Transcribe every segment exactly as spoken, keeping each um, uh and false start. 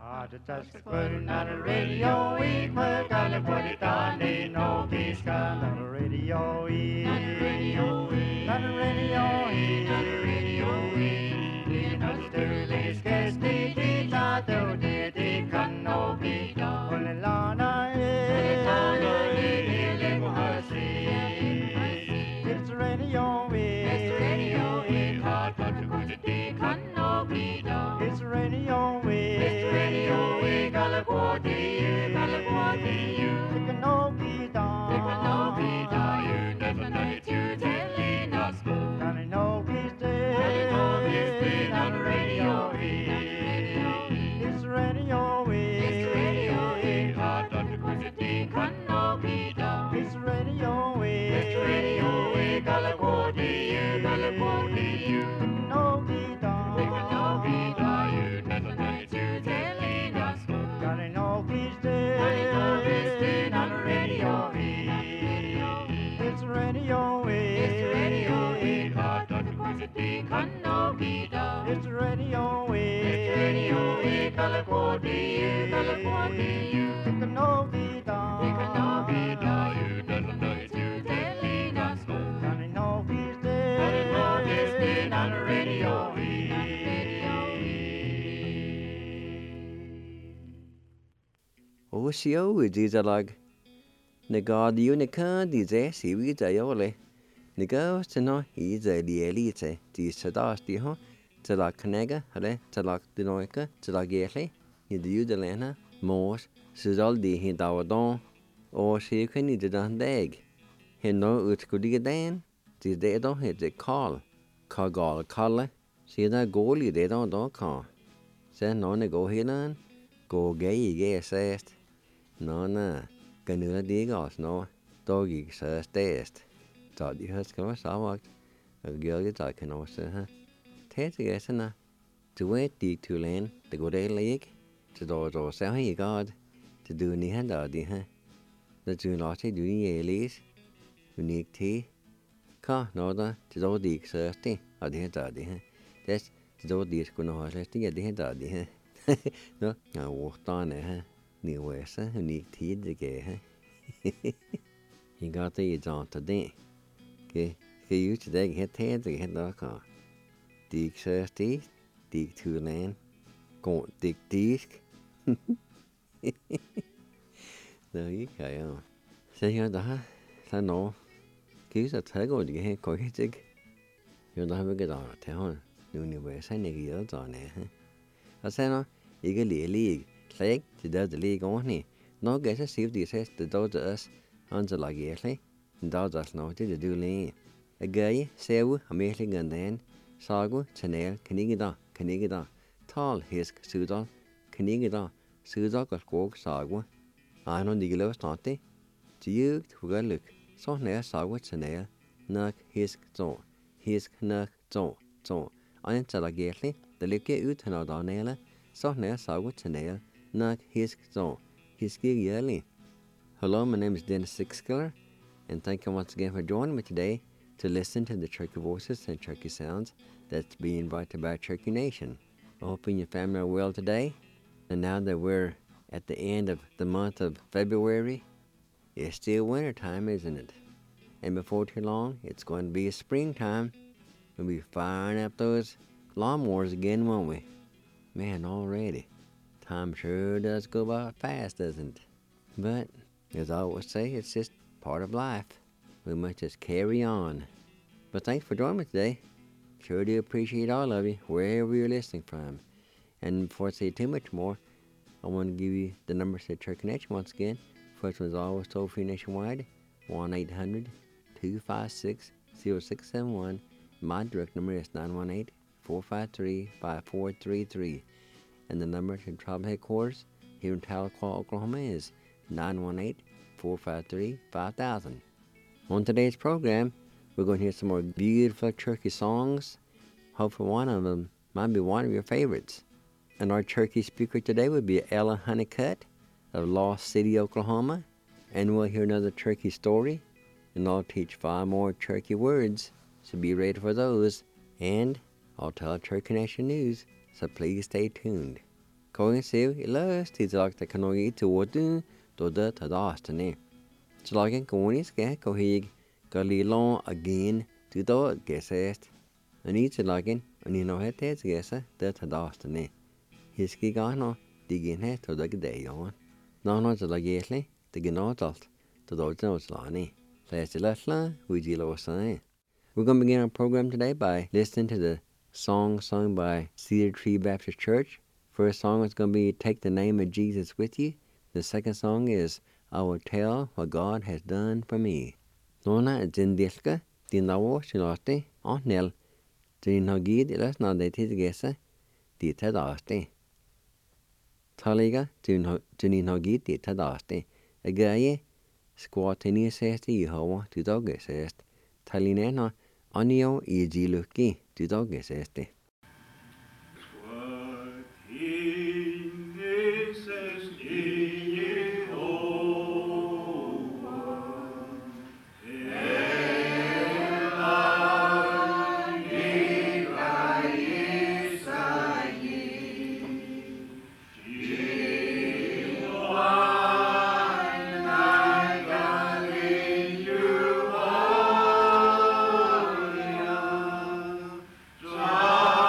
Just putting on the radio, we put gotta put it on, ain't no peace got on the radio, we on the radio, we on the radio, we on the radio, we in the stirlings, guess they did not do, did they can no be done, when the lana is, it's the radio, we it's the radio, we hot, but the good they can no be done, it's the radio, we it's the radio, we gotta go to you, gotta go to you, it can no be done, it can no be done, you never know it, you telling us, gotta know he's dead, gotta know he's dead on the radio, we it's the radio, we it's the radio, we hot, but the good they can no be done, it's the radio, we it's the radio, we gotta go to you, gotta go to you, it can no be done, it can no be done, you never know it, you telling us, gotta know he's dead, gotta know he's dead on the radio, we it's the radio, we it's the radio, we hot, but the good they can no be done, it's the radio, we it's the radio, we gotta go to you, gotta go to you, it can no be done, it can no be done, you never know it, you telling us, gotta know he's dead, gotta know he's dead on the radio, we Ủa xíu gì giờ là nè gà đi nè cá đi dễ xíu gì giờ yếu lệ nè cá sẽ nói ý giờ đi đi sẽ chỉ sẽ đó đi ha giờ là khné cái hả giờ là đi nói cái giờ là ghé lệ như đi giờ lệ na mò sự đó đi hiện tại đó ô xíu cái này giờ đang đeg hiện nó ướt cái đi cái đen chỉ để đó hiện để call call gà call lệ xíu đó gỗ đi để đó đó call sẽ nói nè gỗ hiện anh gỗ ghé gì ghé sẽ nó nè cái nữa đi gõ nó tôi nghĩ sẽ test cho đi hết cái sao mà giờ cái tại cái nó sẽ ha thế thì cái nè chú ấy đi thu lên để có để lấy cho đồ đồ sao hay god to do ni hand ở đi ha nó chú nó sẽ do ni lấy unique thì có nó đó cho đồ đi sẽ đi ở đi hết ở đi ha thế cho đồ đi của nó sẽ đi đi hết ở đi ha nó à vô to này ha nhiều vậy sao unique thì gì kì ha hiện có tới giờ tới đây cái cái yếu chỉ để hết thế thì hết đó cả đi xe tí đi thu lên còn đi đi đấy cái à sẽ nhớ đó sao nó cứ sẽ thấy có gì hay có cái chứ nhớ đó với cái đó thế thôi nhiều nhiều vậy sao này cái đó nè ha ở sao nó ý cái lìa lìa lấy thì đó là lìa con này nó cái sẽ xíu thì sẽ từ đâu tới anh sẽ lại ghé lấy đó là nó chứ được lên cái xéo ở mấy cái gần đây sao cũng channel cái này cái đó cái này cái đó tall his sự đó cái này cái đó sự đó có cố sao cũng ai nó đi cái lối nó thế chỉ yêu thuộc cái lực sau này sao cũng channel nạc his chỗ his nạc chỗ chỗ anh sẽ lại ghé lấy để lấy cái ưu thế nào đó này là sau này sao cũng channel nạc his chỗ his cái gì vậy. Hello, my name is Dennis Sixskiller, and thank you once again for joining me today to listen to the Cherokee voices and Cherokee sounds that's being invited by Cherokee Nation. I hope you and your family are well today. And now that we're at the end of the month of February, it's still winter time, isn't it? And before too long, it's going to be springtime. We'll be firing up those lawnmowers again, won't we? Man, already. Time sure does go by fast, doesn't it? But as I always say, it's just part of life. We must just carry on. But thanks for joining me today. Sure do appreciate all of you, wherever you're listening from. And before I say too much more, I want to give you the numbers to Cherokee Nation once again. First one is always toll-free nationwide, one eight hundred two five six zero six seven one. My direct number is nine one eight four five three five four three three. And the number to tribal headquarters here in Tahlequah, Oklahoma is nine one eight four five three five thousand. On today's program, we're going to hear some more beautiful Cherokee songs. Hopefully one of them might be one of your favorites. And our Cherokee speaker today would be Ella Honeycutt of Lost City, Oklahoma. And we'll hear another Cherokee story, and I'll teach five more Cherokee words, so be ready for those. And I'll tell Cherokee Nation news, so please stay tuned. Going save illas titlak the canoe to wooden to the tadastane. Slagen going ske kohig galilon again to the guessest. And each lagen and you know het guessa the tadastane. His gigano digging het to the day on. No, not the lagetly, the genotalt, to those notes lani. Last lasla, we deal sign. We're going to begin our program today by listening to the song sung by Cedar Tree Baptist Church. First song is going to be Take the Name of Jesus With You. The second song is I Will Tell What God Has Done For Me. Nona Zindiska, Dinawo Shilote, on Nel, Dinogid, Ilas Nadetis Gessa, Di Tadaste. Taliga, Juninogid, Di Tadaste. Agaye, Squatini Sesti, Yehowa, to Dogesest. Talinena, Anio, Egiluki, to Dogeseste. John.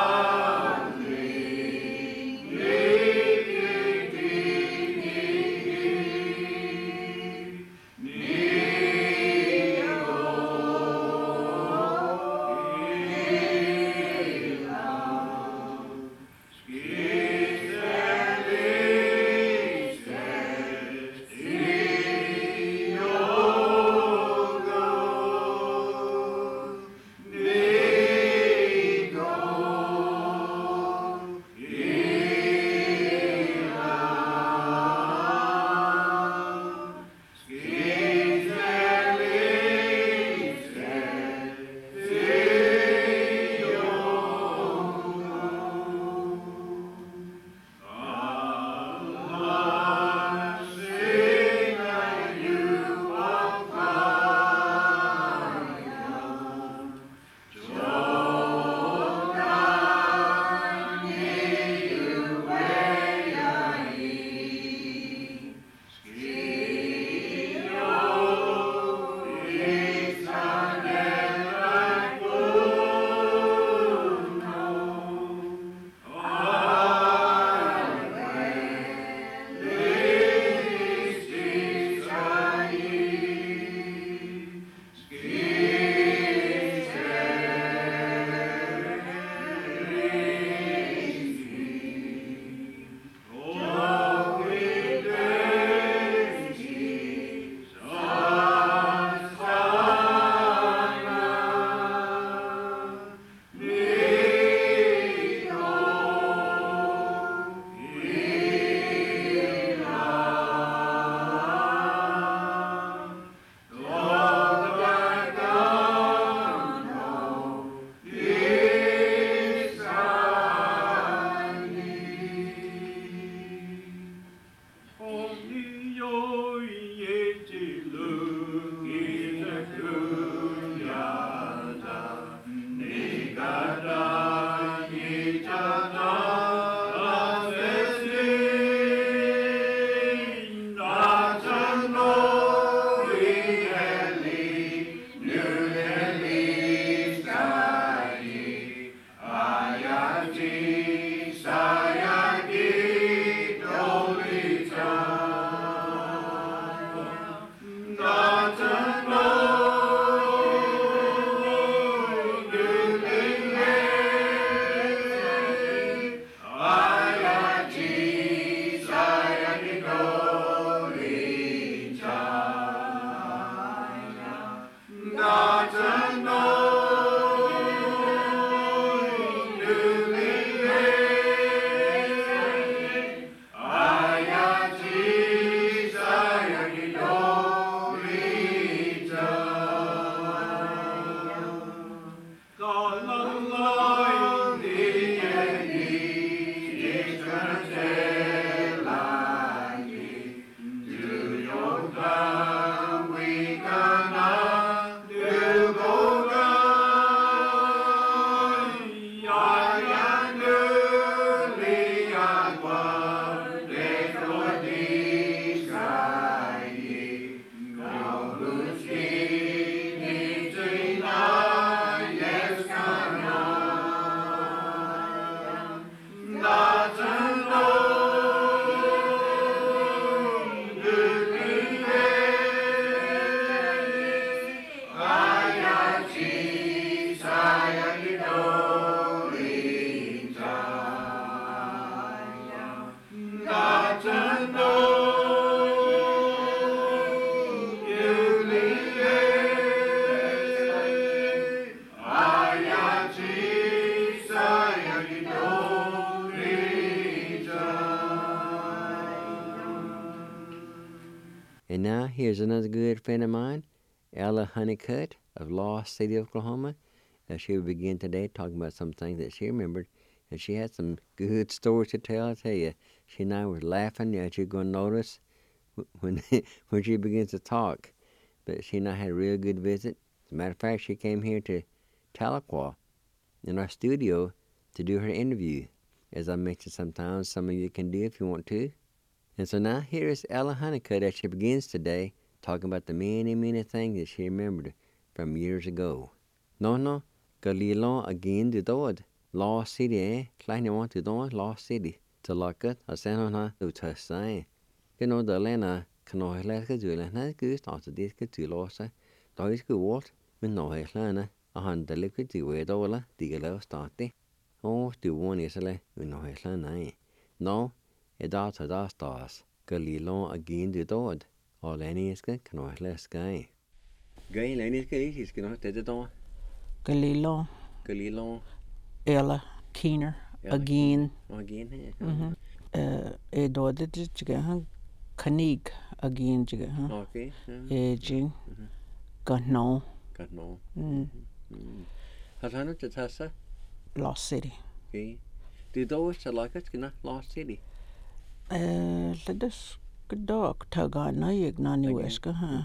And now here's another good friend of mine, Ella Honeycutt of Lost City, Oklahoma. Uh, she will begin today talking about some things that she remembered, and she had some good stories to tell. I tell you, she and I were laughing, as you're going to notice when when she begins to talk. But she and I had a real good visit. As a matter of fact, she came here to Tahlequah in our studio to do her interview. As I mentioned sometimes, some of you can do if you want to. And so now here is Ella Honeycutt as she begins today talking about the many, many things that she remembered from years ago. No, no, Galilon again the Dod. Lost City, eh? Kleine want to do Lost City. To lock it, I sent on her to touch sign. You know, the Lena can always let her do it. Not good, not the disc to lost. Đó is good what? Mình nói là nè, à hắn đã lấy cái gì về đâu là, thì cái lâu start đi. Ô, từ one is là, mình nói là này. No, it does it does does. Cái lý long again the dot. All any is cái nói là sky. Cái này is cái gì cái nói thế đó. Cái lý long. Cái lý long. Ella Keener again. Again he. Mhm. Eh, e do det jiga han kanig again jiga ha. Okay. E jing. Gano. Gano. Mm. Har han inte tassa? Lost City. Okay. Du då så like it kana Lost City. Eh, ledes gedok taga na yeg na ni weska ha.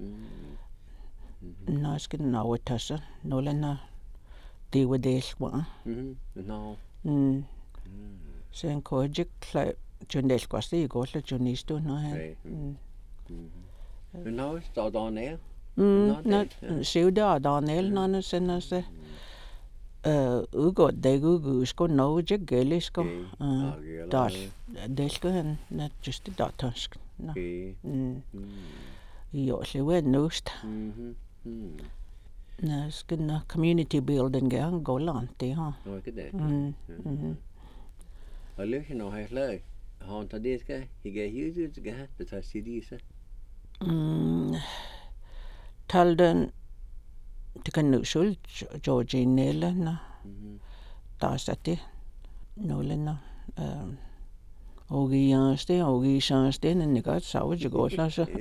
Na skin na wetasa. No lena di wedel wa. Mhm. No. Mm. Sen kojik kla jundel kwasti go la junisto no ha. Mm. Men nu står der ned. Mm, na siuda Daniel na sen se eh ugo de gugu sko no je gelisko dal delko hen na just da task na mm yo se we nost Mhm. Mhm. na skin community building gang go lanti ha Nå ikke det. mm mhm Og lykke nå har slag. Han tager det skal. Ikke helt skal have det tager sit i sig. mm talden det kan nu sul Georgie Nella na da sati nolena um ogi janste ogi janste en ik had zou je go la så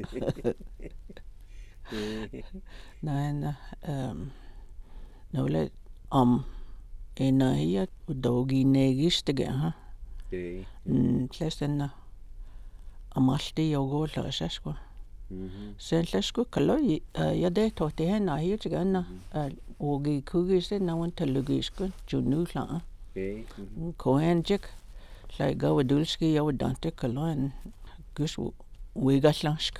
nej na um nole om en hier dogi negiste ha Okay. mm plesten amalti yogo la så Mhm. sen läsku kallo ja de tohti hena hier ganna ogi kugiste na won telugisko junula Okay. koenjik lai go dulski yo dante kallo en gus wigaslansk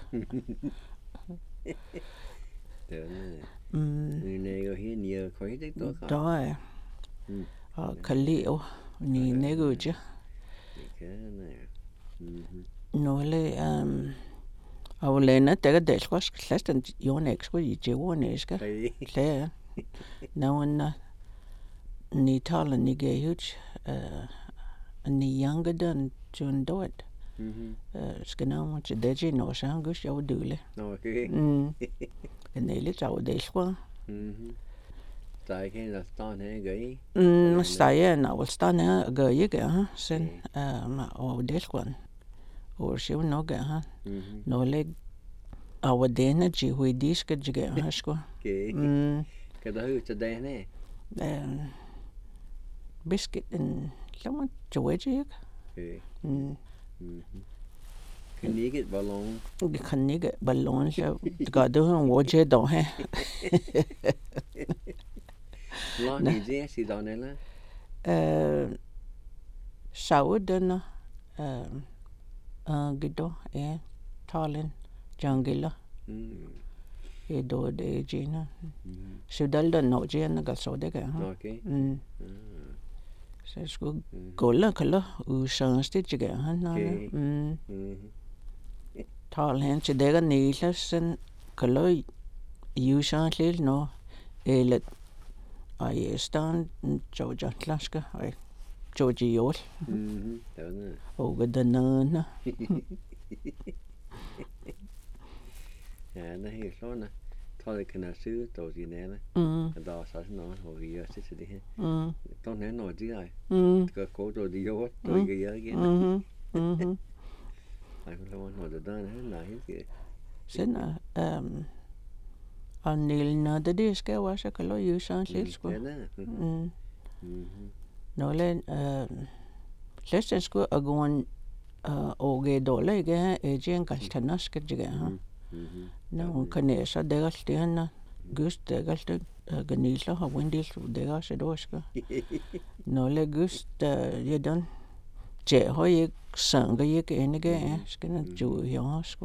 Det er det. mm Nu er jeg her nede og kører det dog. da er a kallio ni neguje Det kan jeg. Mhm. nole um awlena tega delkos lestan yonex ko yijewoneska le na wona ni tala ni ge huge uh ni younger than June dot Mhm. uh skana mo che deji no shangus yo dule Nå, okay. mm nele chaw delkwa Mhm. Der er ikke en, der står her og gør i. mm saya na wal stana ga yega ha sen um o delkwan or shiw no ga ha Mhm. no le awadena ji hui diska jiga ha sko Okay. mm Kan der huske dagen af? um biscuit and someone Georgia Okay. mm Mhm. Kan I ikke et ballon? det kan ikke ballon så gør det han woje do he Langt i det, siger den eller? eh saudena eh uh, gido e talen jangila Mhm. e do de jina Mhm. sudal da no jina gal so de ga Okay. mm Ah. så skulle golla kala u chance det jiga han na Okay. mm Mhm. tal hen til dega nilasen kala u chance no ele ai stan Georgia Atlanska ai Georgia yol Mhm. Det var det. og gadana Ja, det er helt klart. Jeg tror, det kan have sygt dog sin alle. mm Der er også noget, hvor vi gør til det her. mm Don't have noget der. mm Det kan gå til det gjort, du ikke gør igen. mhm mhm Jeg kan lave noget der, nej, nej, ikke. Sen um anil na det det skal også kan lo jo sådan lidt sgu. Mm. Nå len um læsten sgu agon oge dole ikke ejen kaltana skal jige ha. Nå kan jeg så det alt det na gust det alt ganila ha windil det er så då skal. Nå le gust jeg dan je har jeg sanga jeg enige skal na jo ja sgu.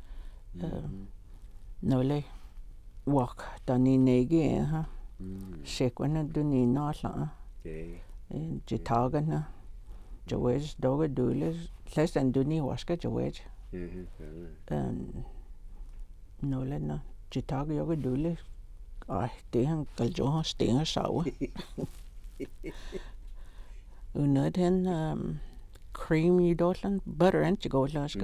Nå le walk dani nege ha. Sekwana duni nala. En jitagana. Jawes doga dules less than duni waska jawes. En no le na jitag yoga dule. Ai det han kaljo stinger sawa. Unad hen um cream i dotland butter and go laska.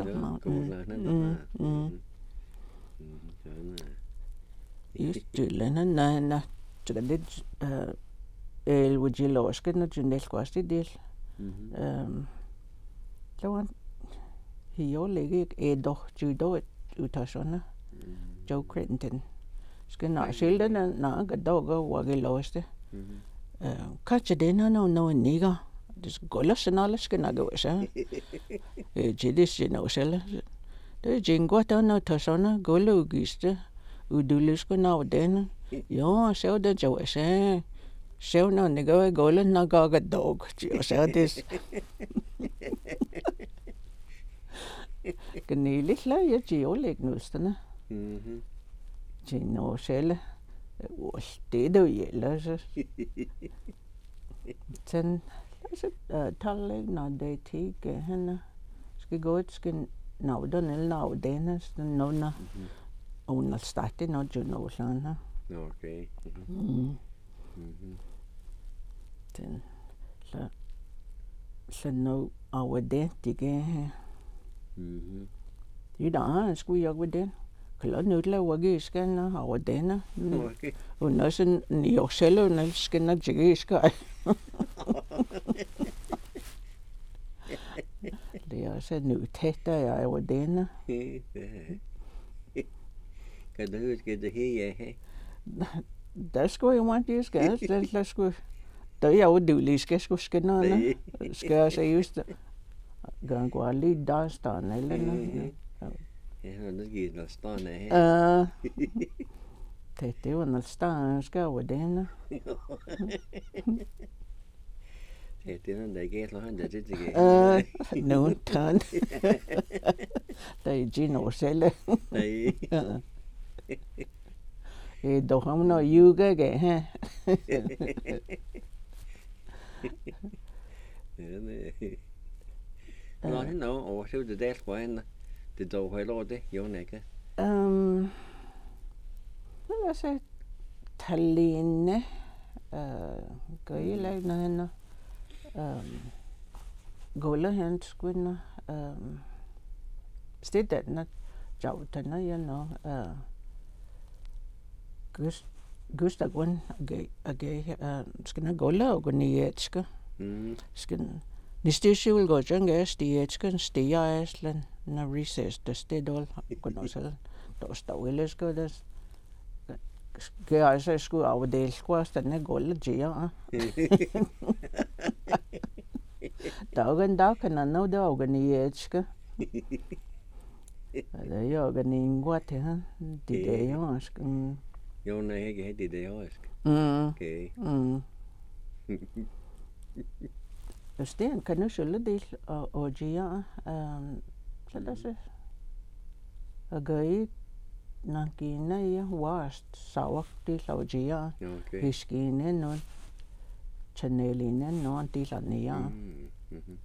Just dulena na na lidt el wujilo skena junel kwasti del. Um, lawan hiyo lege edo judo utasona Joe Crittenton skena shilden na ga doga wage loste kache dena no no niga dis golas na skena go sa e jidis no sel de jingo ta no tasona golo giste udulis ko na den yo so de jo sa Sjov når det går i gulvet, når går det dog. Og så er det... Gneligt la jeg jo lægge nødsterne. Til når selv. Det er det gælder, så... Sen... Så taler jeg, når det er tid, henne. Skal gå et, skal nå den eller nå den, så nå når... Under starten, når du når sådan her. Okay. Den så så nu over det det mhm det der skulle jeg ved den klart nu la wage skal na over den okay og når sådan jo selv når skal na jige skal det er så nu tæt der over den kan du huske det her ja der skulle jo man det skal der skulle der er jo det skal skulle skal noget skal jeg sige just gang går lige der stand eller noget ja det giver noget stand her ah det det var noget stand skal jo det det er noget der giver noget han der det det ah nu tan der er Gino selv nej e do ham no yoga ge ha Nå, nå, og så det der for en det dog har lov det jo ikke. Ehm. Hvad så Tallinne eh gøyleg na henne. Ehm. Gola hen skulle ehm. Stedet na jautana ja no eh Gust Gustav gun age age skena gola og nietska. Mm. Sken Nistishu vil gå janga stietsken stia Island na recess the stedol konosel. Der står ellers går det. Skal jeg så skulle afdele skvast den gola jia. Dagen dag kan nå det og nietska. Det er jo ganin godt han. Det er jo sken Jo, nej, ikke det det også. Mm. Okay. Mm. Sten kan nu skulle det og og ja, ehm så der så. Og gøy nakina ja wast sawak det og ja. Okay. Hiskine no channeline no det la ja. Mhm.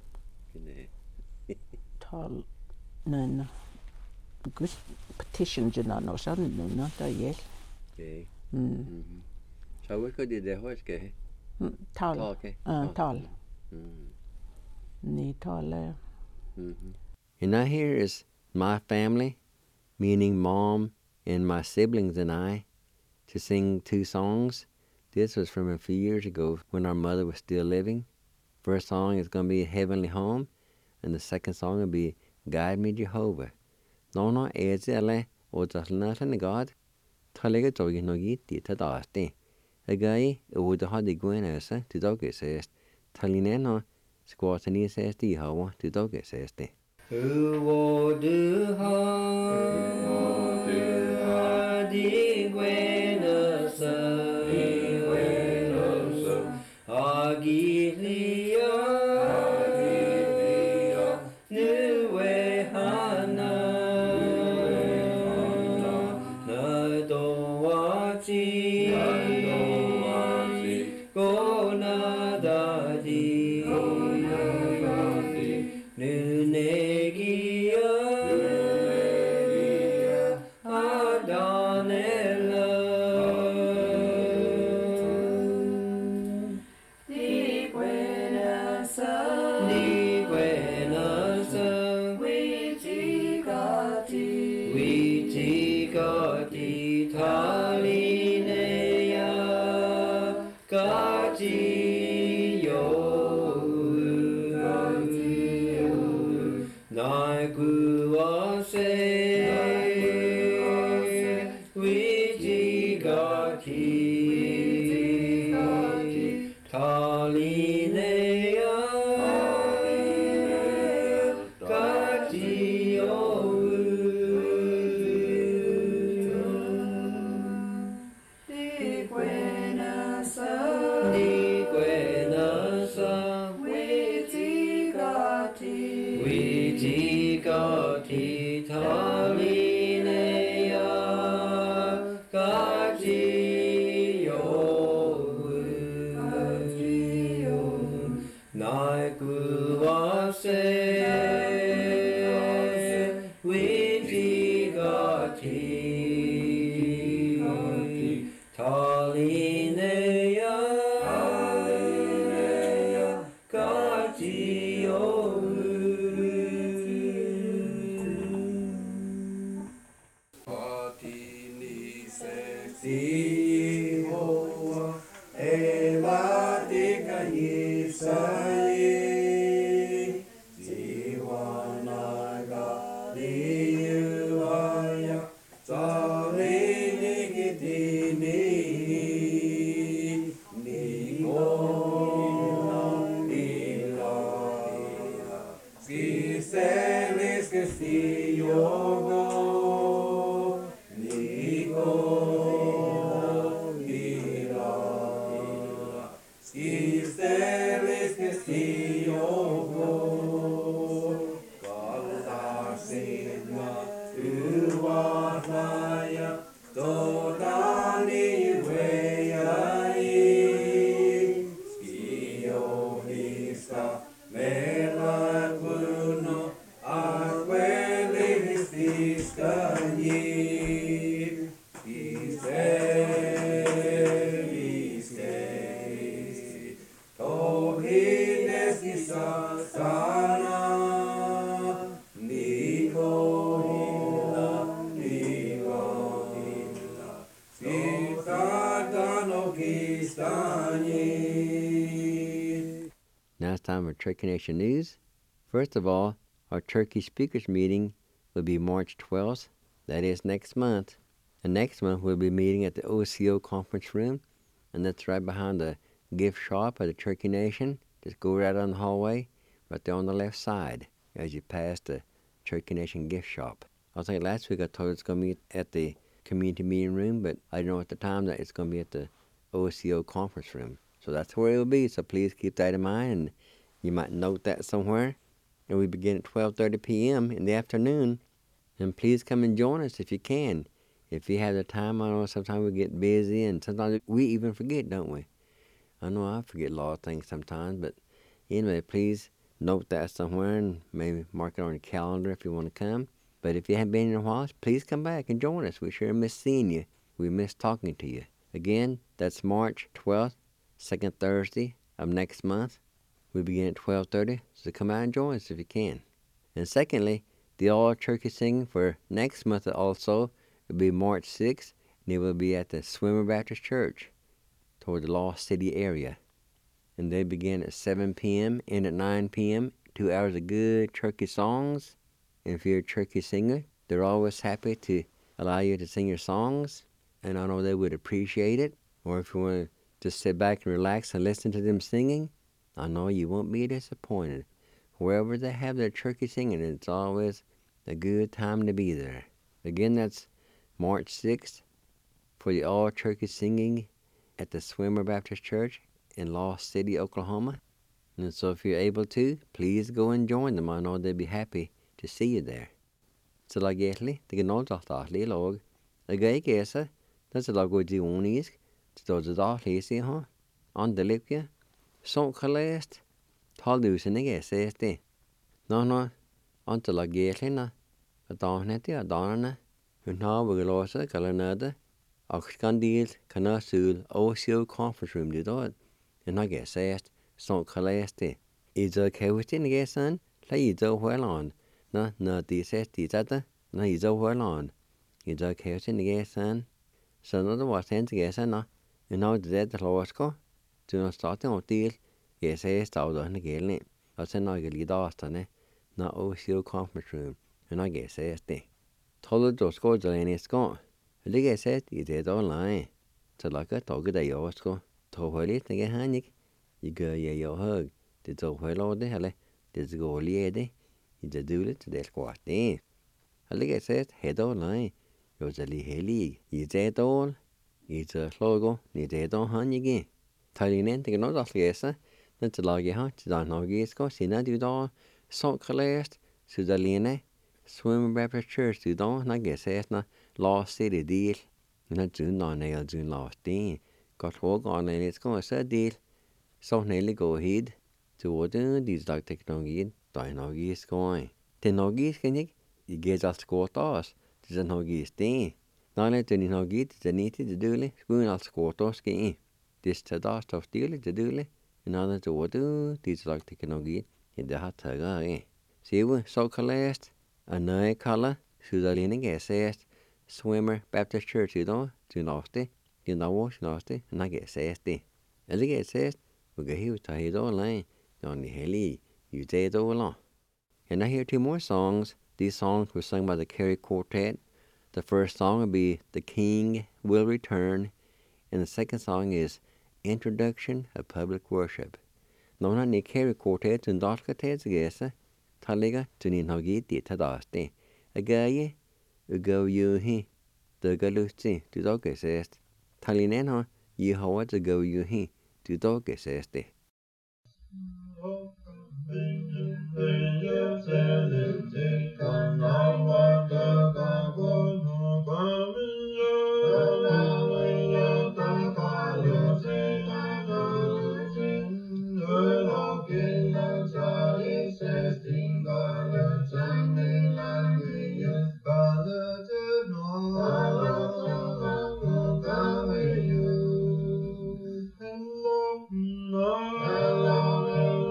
Tal men gust petition jana no sådan no der ja. Okay. Mm. Så hvad gør det der højt skal have? Tal. Okay. Uh, tal. Mm. Ni tal. Mhm. And now here is my family, meaning mom and my siblings and I, to sing two songs. This was from a few years ago when our mother was still living. First song is going to be Heavenly Home, and the second song will be Guide Me Jehovah. nó nó e dễ lẽ ô cho nó thân God thay lấy cái chỗ gì nó gì thì thật đó thế cái cái ô cho họ đi quên là sao thì đâu cái sẽ thay lấy nó squat thì sẽ đi hậu thì đâu cái sẽ thế Who will do harm? Di quên ở sơ, di quên ở sơ. Agilia, agilia. Nu we hana, na do wa chi, na do wa chi. Go na da di, go na da di. Nu negia, adanela. Di buena sa, di buena sa. Wichikati, wichikati talinea, kati yo. Naikuase, wichigaki, talinea, katio. Di buenasa, di buenasa, wichigati, wichigati talinea, katio, katio. Naikuase, wichigati, talinea, katio. Sihoa evatika Yisai Siwanaga Liyuvaya Tsarinikitini Nikona Ilaya Skiselis Kestiyogo Now it's time for Turkey Nation News. First of all, our Turkey Speakers meeting will be March twelfth. That is next month. And next month we'll be meeting at the O C O conference room. And that's right behind the gift shop of the Turkey Nation. Just go right on the hallway, right there on the left side as you pass the Turkey Nation gift shop. I think last week I told you it's going to be at the community meeting room, but I didn't know at the time that it's going to be at the O C O conference room. So that's where it will be, so please keep that in mind, and you might note that somewhere. And we begin at twelve thirty p.m. in the afternoon, and please come and join us if you can. If you have the time, I know sometimes we get busy, and sometimes we even forget, don't we? I know I forget a lot of things sometimes, but anyway, please note that somewhere, and maybe mark it on your calendar if you want to come. But if you haven't been in a while, please come back and join us. We sure miss seeing you. We miss talking to you. Again, that's March twelfth. Second Thursday of next month. We begin at twelve thirty, so come out and join us if you can. And secondly, the All Turkey Singing for next month also will be March sixth, and it will be at the Swimmer Baptist Church toward the Lost City area. And they begin at seven p.m., end at nine p.m., two hours of good turkey songs. And if you're a turkey singer, They're always happy to allow you to sing your songs, and I know they would appreciate it. Or if you want to just sit back and relax and listen to them singing, I know you won't be disappointed. Wherever they have their turkey singing, it's always a good time to be there. Again, that's March sixth for the all-turkey singing at the Swimmer Baptist Church in Lost City, Oklahoma. And so if you're able to, please go and join them. I know they'd be happy to see you there. So like Gately, the Gnoldachtli log, a gay gesa, that's a log with the Onisk, to the Dachtli see, huh? On the Lipia, so calest, tall loose in the gas, no, no, on the log Gately, na, a donnetti, a donna, and now we're lost a calanada, Oxcandil, Canasul, O C O conference room, did all, and I guess asked, so calest, is a cavity in the gas, son, lay it well on. Na na di says di tata na is over on. Is a chaos in the gas son. So no the was sent to gas na. And now the dead lost go. Do not start on deal. Yes, I started on the gale. I said no get lead off ne. Na O C O conference room. And I guess I stay. Told those go to any score. The gas said you did online. So like a dog that you go. To hold it again handy. You go ye your hug. Did so well all the hell. Did go liede. The dulet del quartin. A lig says head on line. Yours a li heli. Is that all? It's a logo. Need that on honey again. Talinin take another fiesta. That's a loggy hot. Don't know gisco. Sina do all. So calest. Sudaline. Swimmer Baptist Church do don't. I guess it's not Lost City deal. Not June on nail June lost thing. Got walk on and it's going to deal. So nearly go ahead. To what these dog technology. Dino is going. The Nogis can you get us squat us? There's a Nogis thing. Not let any Nogis the needed to do it, spoon al squat us game. This to dust of deal to do it, and other to what do these like the Nogis in the hot tag. See, we so calest, a night color, Sudalina guess Swimmer Baptist Church, you know, to nasty, you know, wash nasty, and I guess nasty. As I get says, we go here to his own line, on the heli. You did all along. And I hear two more songs. These songs were sung by the Carey Quartet. The first song will be The King Will Return. And the second song is Introduction of Public Worship. No, not the Carey Quartet and Dalka Tedzagesa. Taliga to Ninhogi di Tadaste. A guy, a go you he. The Galusti to Dogesest. Talineno, you how to go you he to Dogeseste. Hello,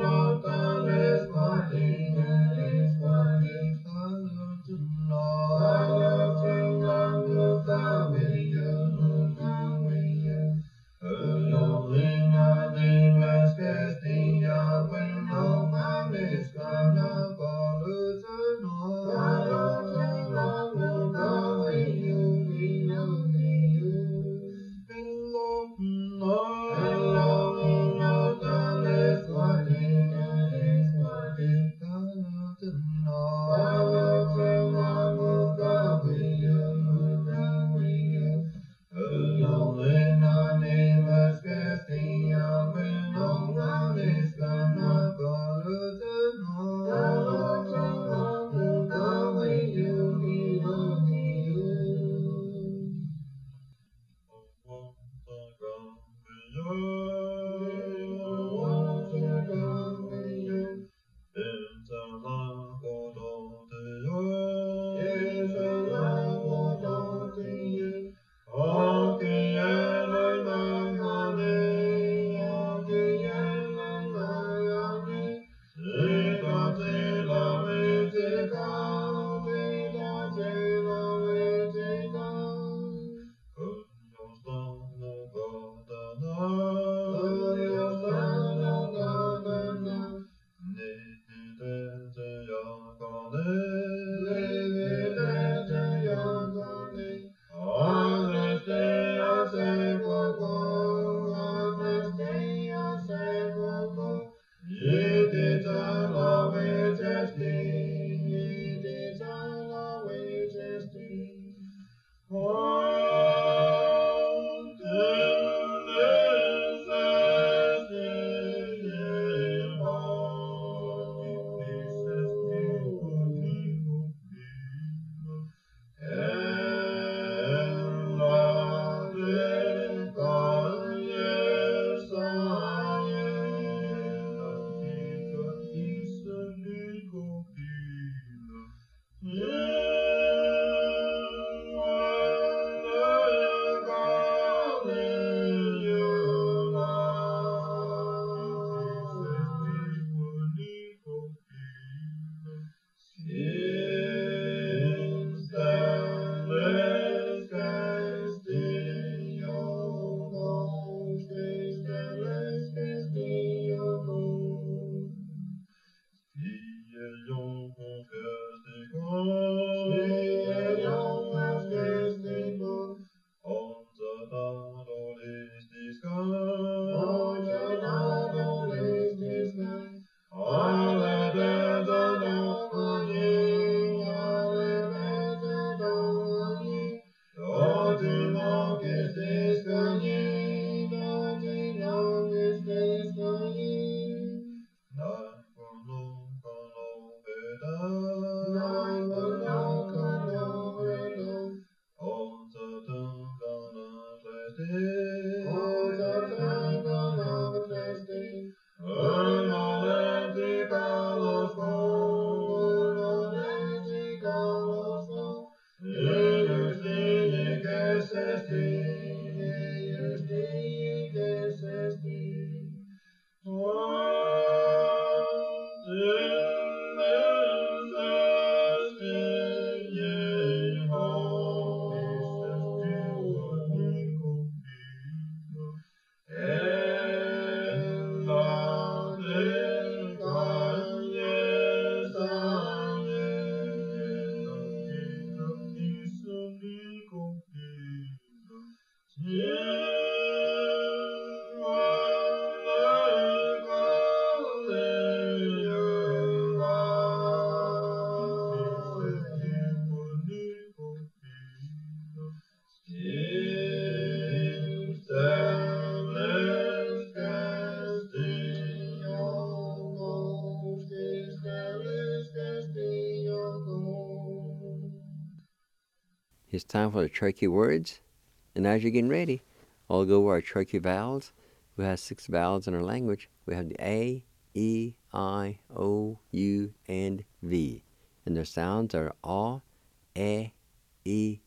It's time for the Cherokee words. And as you're getting ready, I'll go over our Cherokee vowels. We have six vowels in our language. We have the A, E, I, O, U, and V. And their sounds are A, E, E,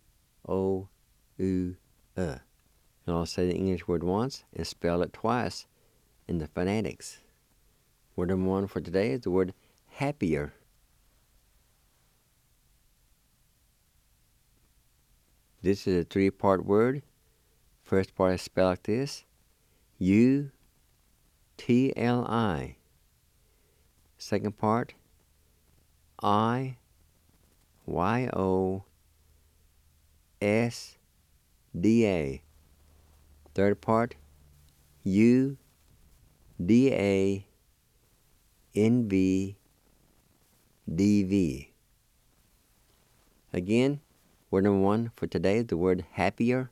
O, U, E. And I'll say the English word once and spell it twice in the phonetics. Word number one for today is the word happier. This is a three-part word. First part is spelled like this: U T L I. Second part, I Y O S D A. Third part, U D A N V D V. Again, word number one for today is the word happier.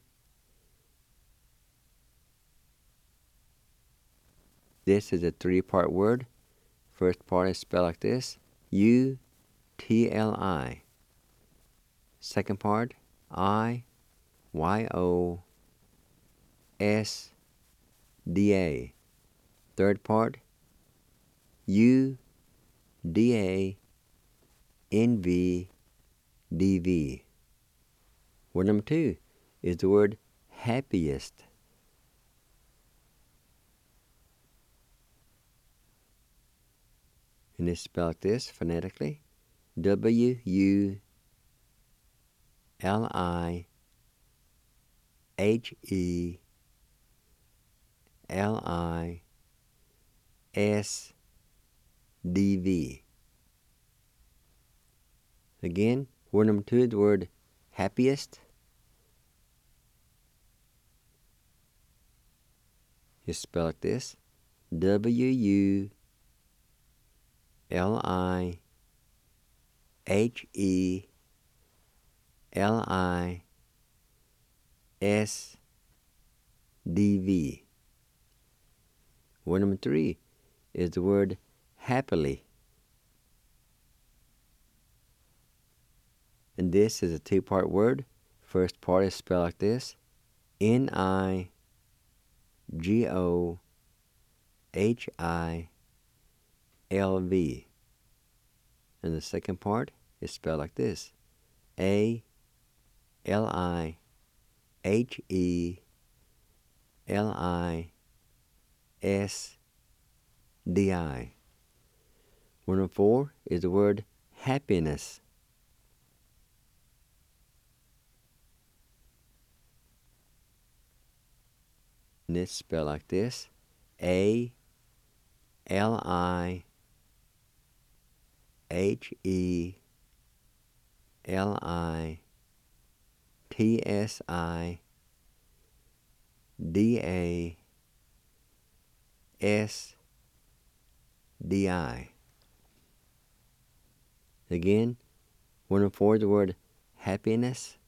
This is a three-part word. First part is spelled like this: U T L I. Second part, I Y O S D A. Third part, U D A N V D V. Word number two is the word happiest. And it's spelled like this phonetically: W U L I H E L I S D V. Again, word number two is the word happiest. It's spelled like this: W U L I H E L I S D V. Word number three is the word happily. And this is a two-part word. First part is spelled like this: N I G O H I L V. And the second part is spelled like this: A L I H E L I S D I. Word number four is the word happiness. And it's spelled like this: A L I H E L I T S I D A S D I. Again, one of four, the word happiness.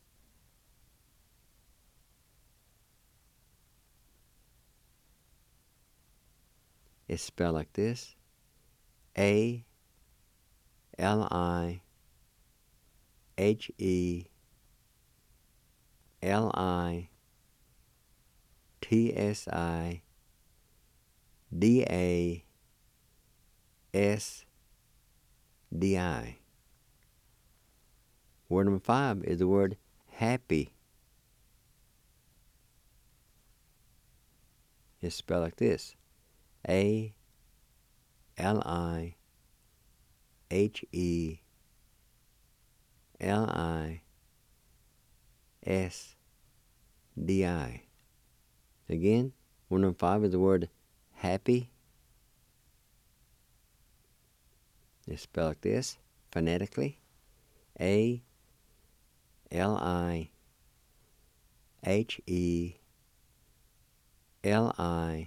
It's spelled like this: A L I H E L I T S I D A S D I. Word number five is the word happy. It's spelled like this: A L I H E L I S D I. Again, word number five is the word happy. It's spelled like this, phonetically: A L I H E L I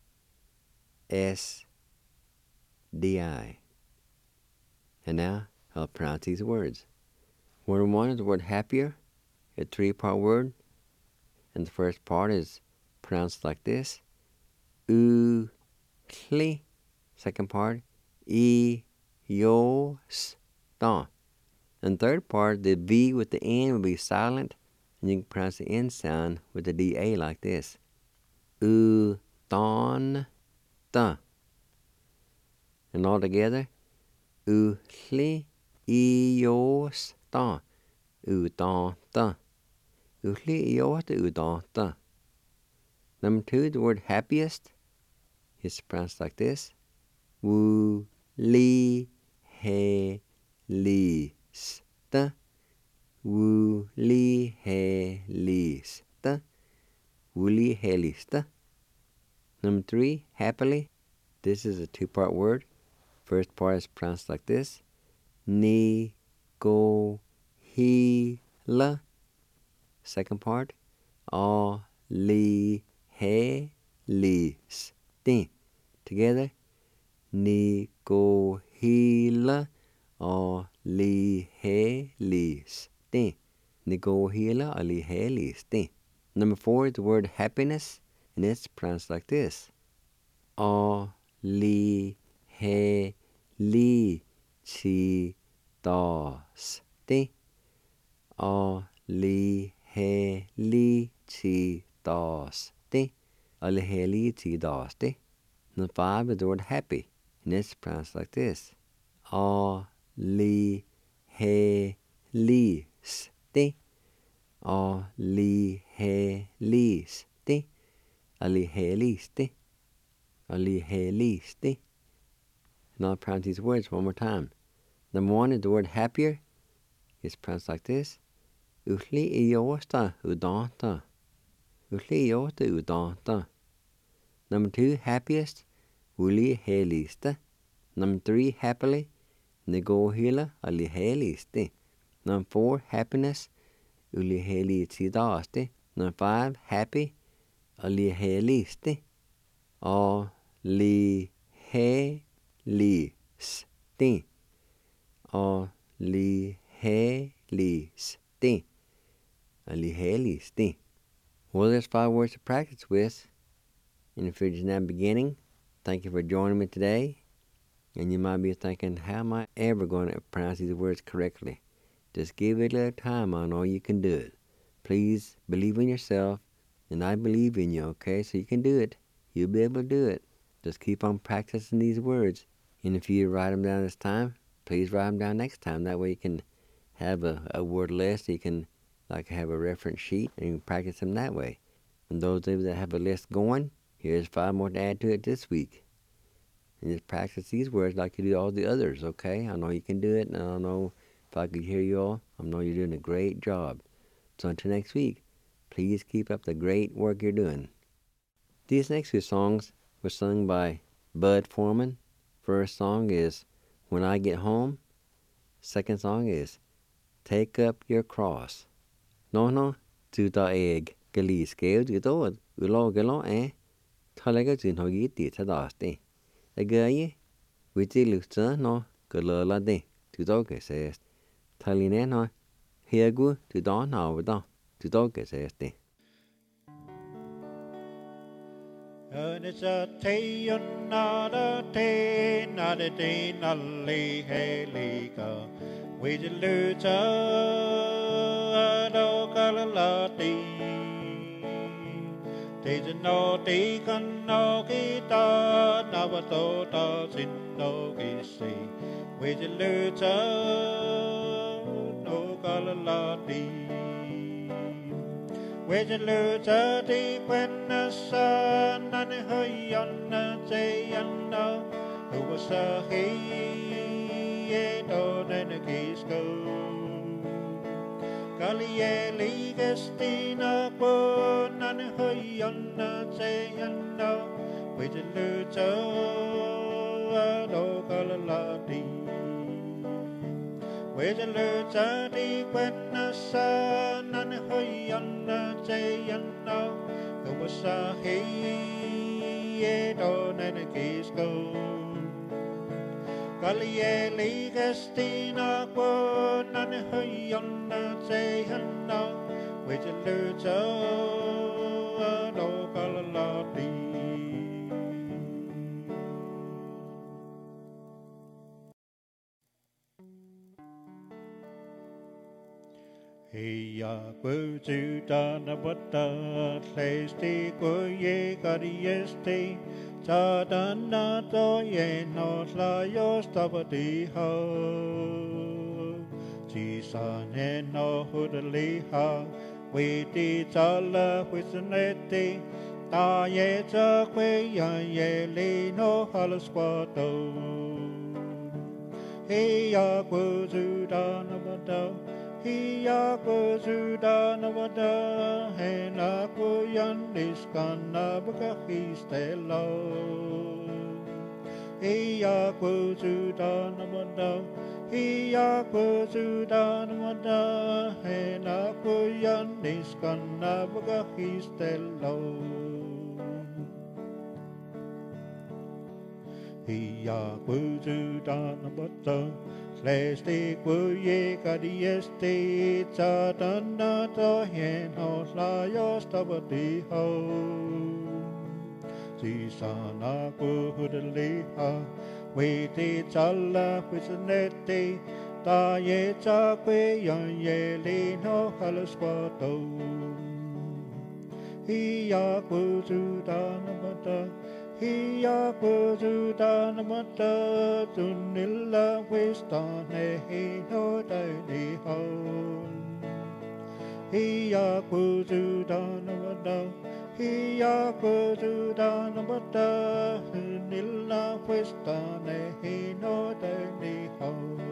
S D I. And now I'll pronounce these words. Word one is the word happier, a three-part word, and the first part is pronounced like this: u kli. Second part, e yo sta. And third part, the V with the N will be silent, and you can pronounce the N sound with the D A like this: u ton ta. And all together, u kli e yo sta. U ton ta. U kli e yo sta u ton ta. Number two, the word happiest is pronounced like this: wu li he li sta. Wu li he li sta. Wu li he li sta. Number three, happily. This is a two-part word. First part is pronounced like this: ni go he la. Second part, a li he li sti. Together, ni go he la, a li he li sti. Ni go he la, a li he li sti. Number four is the word happiness, and it's pronounced like this: a li he li chi da sti. A li he li chi da sti. A li he li chi da sti. Number five is the word happy, and it's pronounced like this: a li he li sti. A li he li sti. A li he li sti. A li he li sti. And I'll pronounce these words one more time. Number one is the word happier. It's pronounced like this: Uhli i yosta udanta. Uhli i yosta udanta. Number two, happiest. Uli helista. Number three, happily. Negohila ali helisti. Number four, happiness. Uli helitidasti. Number five, happy. Ali helisti. Ali helisti. Ali helisti. Ali helisti. Well, there's five words to practice with. And if you're just now beginning, thank you for joining me today. And you might be thinking, how am I ever going to pronounce these words correctly? Just give it a little time. I know you can do it. Please believe in yourself, and I believe in you, okay? So you can do it. You'll be able to do it. Just keep on practicing these words. And if you write them down this time, please write them down next time. That way you can have a, a word list. You can like have a reference sheet, and you can practice them that way. And those of you that have a list going, here's five more to add to it this week. And just practice these words like you do all the others, okay? I know you can do it, and I don't know if I could hear you all. I know you're doing a great job. So until next week, please keep up the great work you're doing. These next few songs were sung by Bud Foreman. First song is When I Get Home. Second song is Take Up Your Cross. No, no, tu ta egg, galis gale, tu do, ulo galo, eh? Talaga tu no giti, tadaste. A guy, witty luster, no, galola de, tu dog says. Taline, no, here go, tu don, now, da, tu dog says. And it's a tay another tay, not a day, not a lay, hey, liga. We just lose a dog, a lati. They just know they can know guitar, never thought us in no say. We just lose a no galalati. We just lose a deep when the sun and her young say and who was a he don't and a case go. Galie Ligastina born and her young say and we just lose a no galalati. We just lose a deep when the sun and her young say and who was a he don't and a case go. Galie Ligastina born and her young say and we just lose a no galalati. Hey ya ku tu ta na bata lesti ku ye karieste cha ta na to ye no la yo stabati ho ji sa ne no hudali ha we ti cha la wisneti ta ye cha kwe ya ye li no halasquato. Hey ya ku tu ta na bata Hiya ko suda navada hena ko yandis kana bakahistelo. Hiya ko suda navada hiya ko suda navada hena ko yandis kana bakahistelo. Hiya ko suda navada Lesti kuye kadieste cha tanna to hen ho la yo stabati ho. Si sana ku hudali ha we te chala wisnete ta ye cha kwe yan ye li no halasquato. Hiya ku suda namata Hiya ku suda namata tunilla wistane he no dai ho. Hiya ku suda namata Hiya ku suda namata tunilla wistane he no dai ho.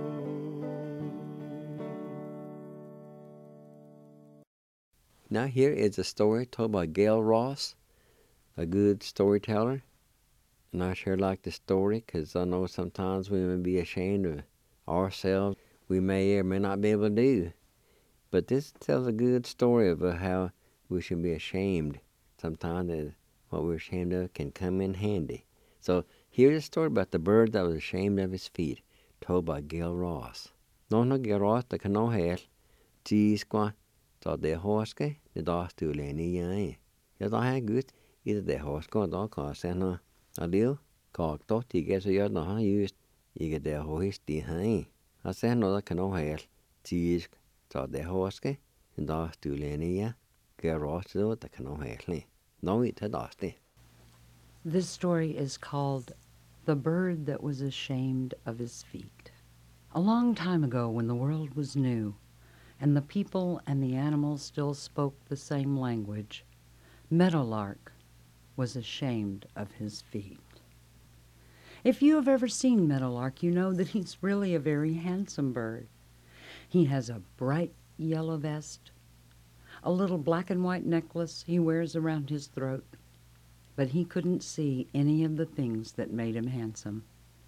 Now here is a story told by Gail Ross, a good storyteller. And I sure like the story because I know sometimes we may be ashamed of ourselves. We may or may not be able to do. But this tells a good story of how we should be ashamed. Sometimes that what we're ashamed of can come in handy. So here's a story about the bird that was ashamed of his feet, told by Gail Ross. No, no, Gail Ross, the canoe hell, geez, qua, so the horske, the dog to Lenny Yan. Yes, I had good, either the horse go, dog, or send a deal, called thought he gets a yard, no, used, you get the horse, the hay. I said, no, the canoe hell, geez, so the horske, and dog to Lenny Yan. Gail Ross, the canoe hell. No, it's a dusty. This story is called The Bird That Was Ashamed of His Feet. A long time ago, when the world was new, and the people and the animals still spoke the same language, Meadowlark was ashamed of his feet. If you have ever seen Meadowlark, you know that he's really a very handsome bird. He has a bright yellow vest, a little black and white necklace he wears around his throat, but he couldn't see any of the things that made him handsome.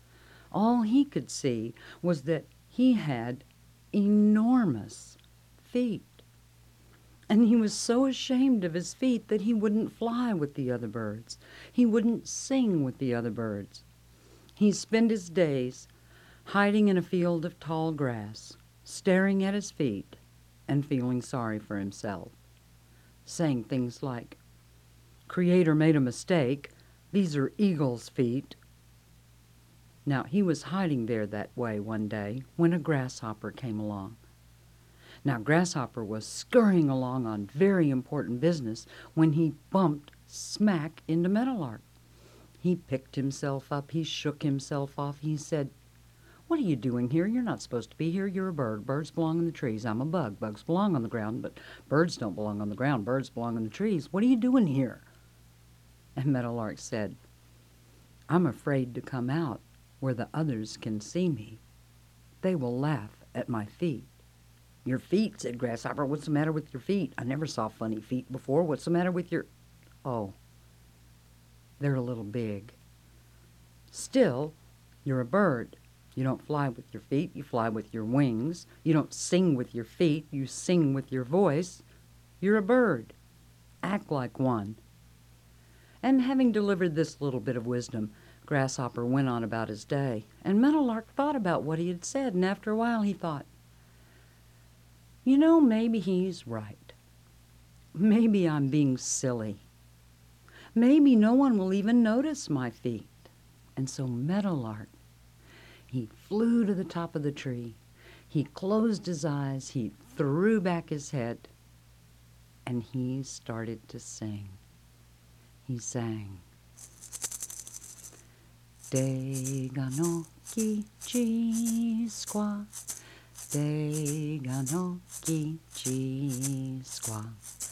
All he could see was that he had enormous feet. And he was so ashamed of his feet that he wouldn't fly with the other birds. He wouldn't sing with the other birds. He spent his days hiding in a field of tall grass, staring at his feet and feeling sorry for himself, saying things like, "Creator made a mistake. These are eagle's feet." Now, he was hiding there that way one day when a grasshopper came along. Now, Grasshopper was scurrying along on very important business when he bumped smack into Meadowlark. He picked himself up, he shook himself off, he said, "What are you doing here? You're not supposed to be here. You're a bird. Birds belong in the trees. I'm a bug. Bugs belong on the ground, but birds don't belong on the ground. Birds belong in the trees. What are you doing here?" And Meadowlark said, "I'm afraid to come out where the others can see me. They will laugh at my feet." "Your feet," said Grasshopper. "What's the matter with your feet? I never saw funny feet before. What's the matter with your—" "Oh, they're a little big." "Still, you're a bird. You don't fly with your feet, you fly with your wings. You don't sing with your feet, you sing with your voice. You're a bird. Act like one." And having delivered this little bit of wisdom, Grasshopper went on about his day. And Meadowlark thought about what he had said, and after a while he thought, "You know, maybe he's right. Maybe I'm being silly. Maybe no one will even notice my feet." And so Meadowlark, he flew to the top of the tree. He closed his eyes, he threw back his head, and he started to sing. He sang, "De gano ki chi squaw, de gano ki chi squaw,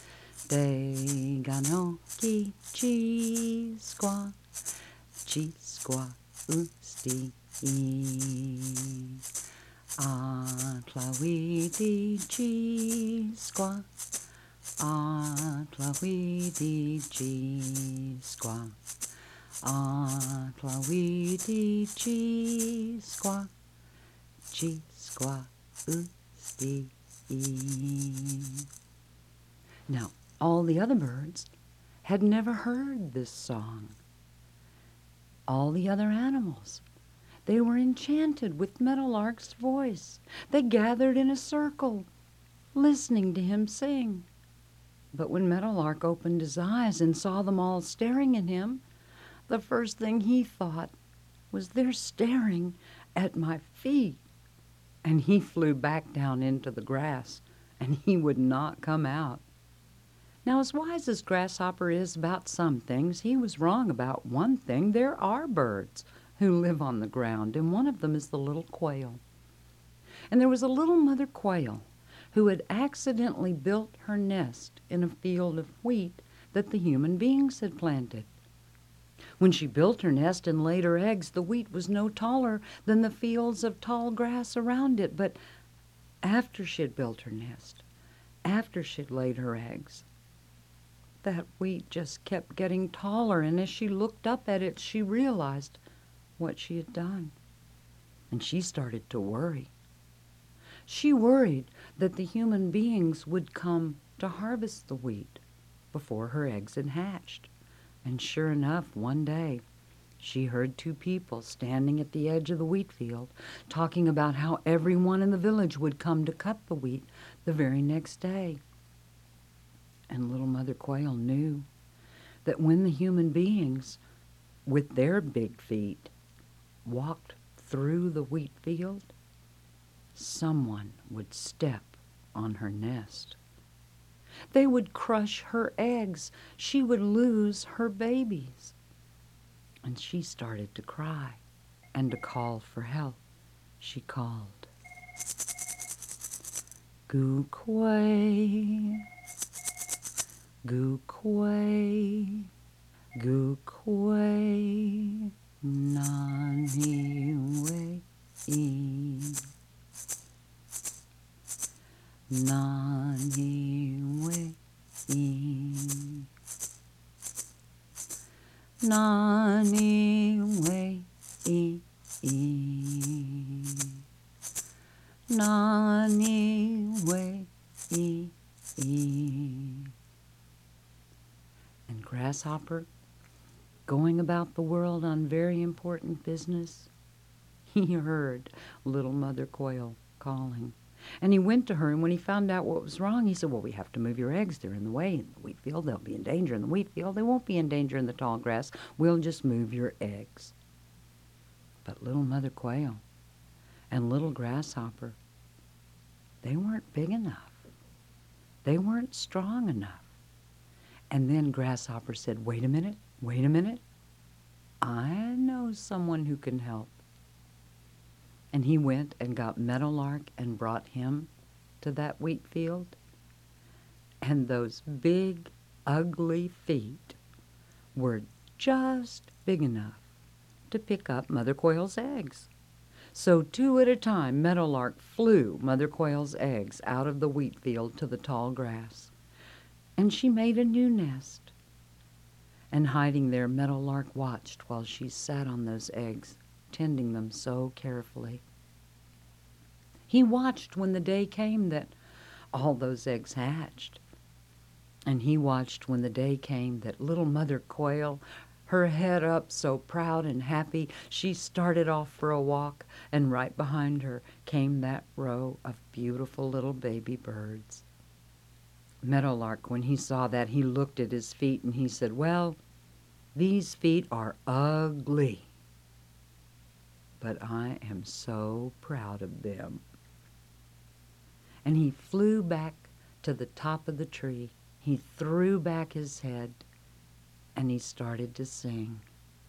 de gano ki chi squaw, chi squaw usti e. Ah, tlawidi chi squaw, ah, tlawidi chi squaw, ah, tlawidi chi squaw, chi squaw usti e. Now, all the other birds had never heard this song. All the other animals, they were enchanted with Meadowlark's voice. They gathered in a circle, listening to him sing. But when Meadowlark opened his eyes and saw them all staring at him, the first thing he thought was, "They're staring at my feet." And he flew back down into the grass, and he would not come out. Now, as wise as Grasshopper is about some things, he was wrong about one thing. There are birds who live on the ground, and one of them is the little quail. And there was a little mother quail who had accidentally built her nest in a field of wheat that the human beings had planted. When she built her nest and laid her eggs, the wheat was no taller than the fields of tall grass around it. But after she had built her nest, after she had laid her eggs, that wheat just kept getting taller, and as she looked up at it, she realized what she had done. And she started to worry. She worried that the human beings would come to harvest the wheat before her eggs had hatched. And sure enough, one day, she heard two people standing at the edge of the wheat field talking about how everyone in the village would come to cut the wheat the very next day. And little Mother Quail knew that when the human beings, with their big feet, walked through the wheat field, someone would step on her nest. They would crush her eggs. She would lose her babies. And she started to cry and to call for help. She called, "Goo quay, goo quay, goo quay, nani way, nani way, nani way, nani we e e. And Grasshopper, going about the world on very important business, he heard little Mother Quail calling. And he went to her, and when he found out what was wrong, he said, well, we have to move your eggs. They're in the way in the wheat field. They'll be in danger in the wheat field. They won't be in danger in the tall grass. We'll just move your eggs. But little Mother Quail and little Grasshopper, they weren't big enough. They weren't strong enough. And then Grasshopper said, wait a minute, wait a minute. I know someone who can help. And he went and got Meadowlark and brought him to that wheat field. And those big, ugly feet were just big enough to pick up Mother Quail's eggs. So two at a time, Meadowlark flew Mother Quail's eggs out of the wheat field to the tall grass. And she made a new nest. And hiding there, Meadowlark watched while she sat on those eggs, tending them so carefully. He watched when the day came that all those eggs hatched. And he watched when the day came that little Mother Quail, her head up so proud and happy, she started off for a walk, and right behind her came that row of beautiful little baby birds. Meadowlark, when he saw that, he looked at his feet and he said, well, these feet are ugly, but I am so proud of them. And he flew back to the top of the tree. He threw back his head and he started to sing.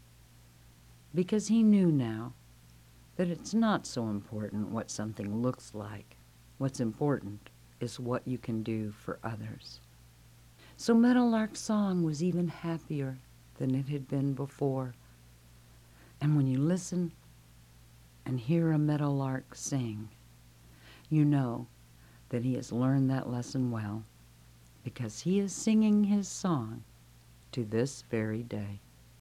Because he knew now that it's not so important what something looks like. What's important is what you can do for others. So Meadowlark's song was even happier than it had been before. And when you listen and hear a meadowlark sing, you know that he has learned that lesson well, because he is singing his song to this very day.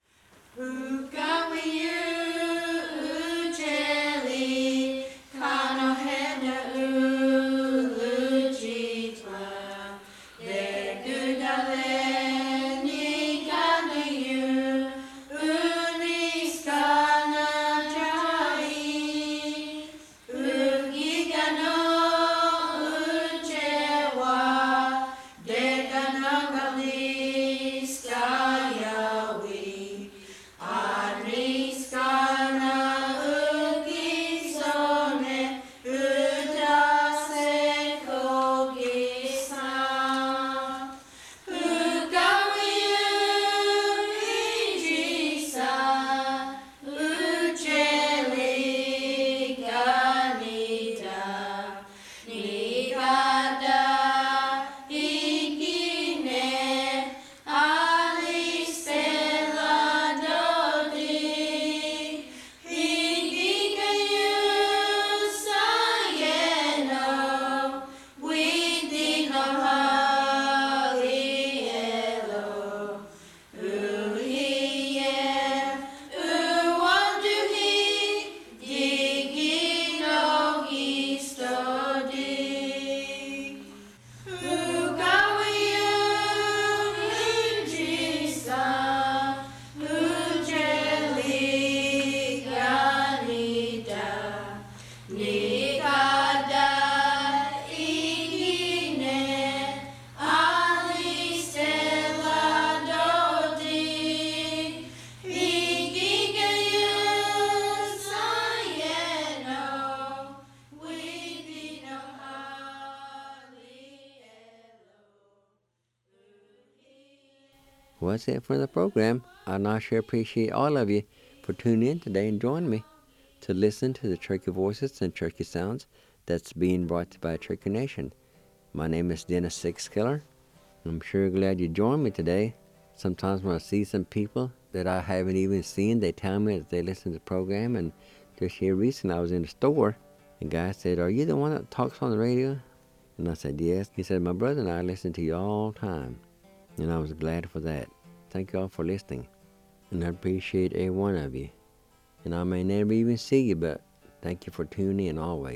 Well, that's it for the program. And I sure appreciate all of you for tuning in today and joining me to listen to the Cherokee voices and Cherokee sounds that's being brought to you by Cherokee Nation. My name is Dennis Sixkiller. I'm sure glad you joined me today. Sometimes when I see some people that I haven't even seen, they tell me that they listen to the program. And just here recently, I was in the store. The guy said, "Are you the one that talks on the radio?" And I said, "Yes." He said, "My brother and I listen to you all the time." And I was glad for that. Thank you all for listening. And I appreciate every one of you. And I may never even see you, but thank you for tuning in always.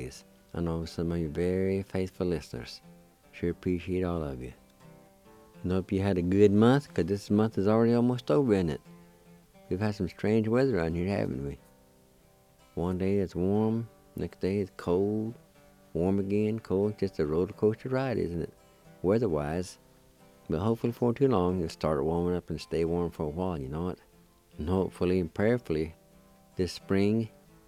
I know some of you very faithful listeners. Sure appreciate all of you. And hope you had a good month, because this month is already almost over, isn't it? We've had some strange weather around here, haven't we? One day it's warm, next day it's cold, warm again, cold. Just a roller coaster ride, isn't it? Weather-wise. But hopefully for too long, it'll start warming up and stay warm for a while, you know what? And hopefully and prayerfully, this spring,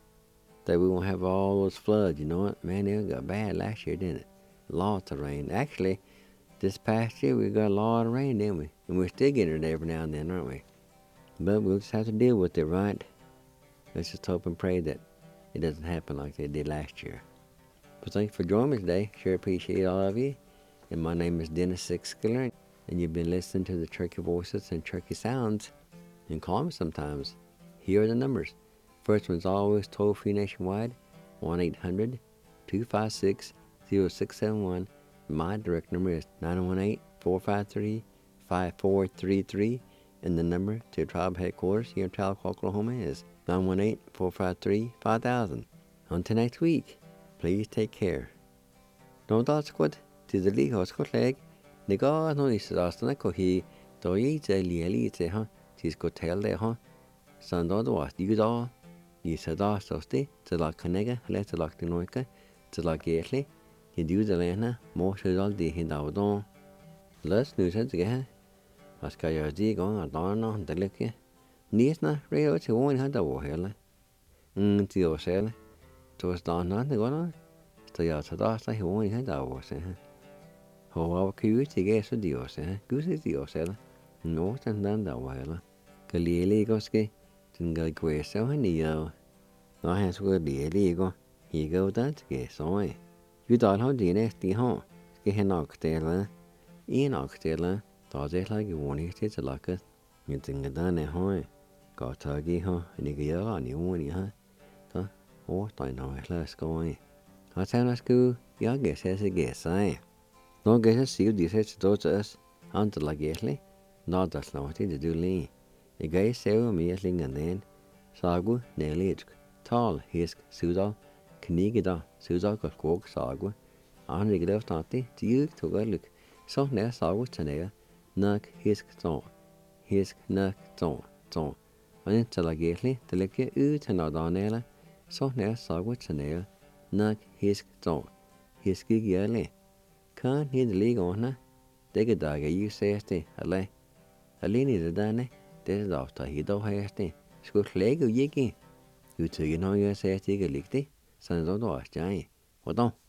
that we won't have all those floods, you know what? Man, it got bad last year, didn't it? Lots of rain. Actually, this past year we got a lot of rain, didn't we? And we're still getting it every now and then, aren't we? But we'll just have to deal with it, right? Let's just hope and pray that it doesn't happen like it did last year. But thanks for joining me today. Sure appreciate all of you. And my name is Dennis Sixskiller, and you've been listening to the Turkey Voices and Turkey Sounds. And call me sometimes. Here are the numbers. First one's always toll-free nationwide, one eight hundred, two five six, zero six seven one. My direct number is nine one eight, four five three, five four three three. And the number to tribe headquarters here in Tahlequah, Oklahoma is nine one eight, four five three, five thousand. Until next week, please take care. Don't ask what to the league or Scott leg. The God knows the last night, he, though ye say, Lily, say, huh? She's got tell there, huh? Sando was you all. You said, ah, so stay, to like Canega, let the lock the Noika, to like Gately. You do the Lena, more should all the hint out on. Let's news it again. As Kayadi going at dawn on the liquor. Niesna, rail to one had the war here. Um, to your cell. To us down not the gunner. So you said, ah, he won't had that war, say, huh? How our curiosity gets with you, say, goose is your cell. No, and done that while. Kalili goski, didn't go queer so in the yo. No hands were the illegal. He go that get so. You don't hold the nasty home. Get an oxtail, in oxtail. Thought it like you wanted to lock it. You think it done at home. Got turkey, huh? And you get on you want you, huh? So, what I know it let's go in. I tell us go, y'all guess as a guess, I. No guess a seal these heads to us. Until like Gately. Not that's not to do lean. A guy say me a ling and then. Sagu, Nelly, tall, hisk, Sudal, Knigida, Sudal got cook, Sagu. On the left naughty, to you to go look. So now Sagu to Nuck, hisk, ton. Hisk, nuck, ton, ton. Until I gately, the lick you to not on ella. So now Sagu to nail. Nuck, hisk, ton. Hisk, yelly. Can't hear the league on her. Dig a dog, you say, stay, a lay. A leany the dane, this is after he don't hasty. Scoot leg of yiki. You two, you know, you say, take a lickty. Sons of the giant. What on?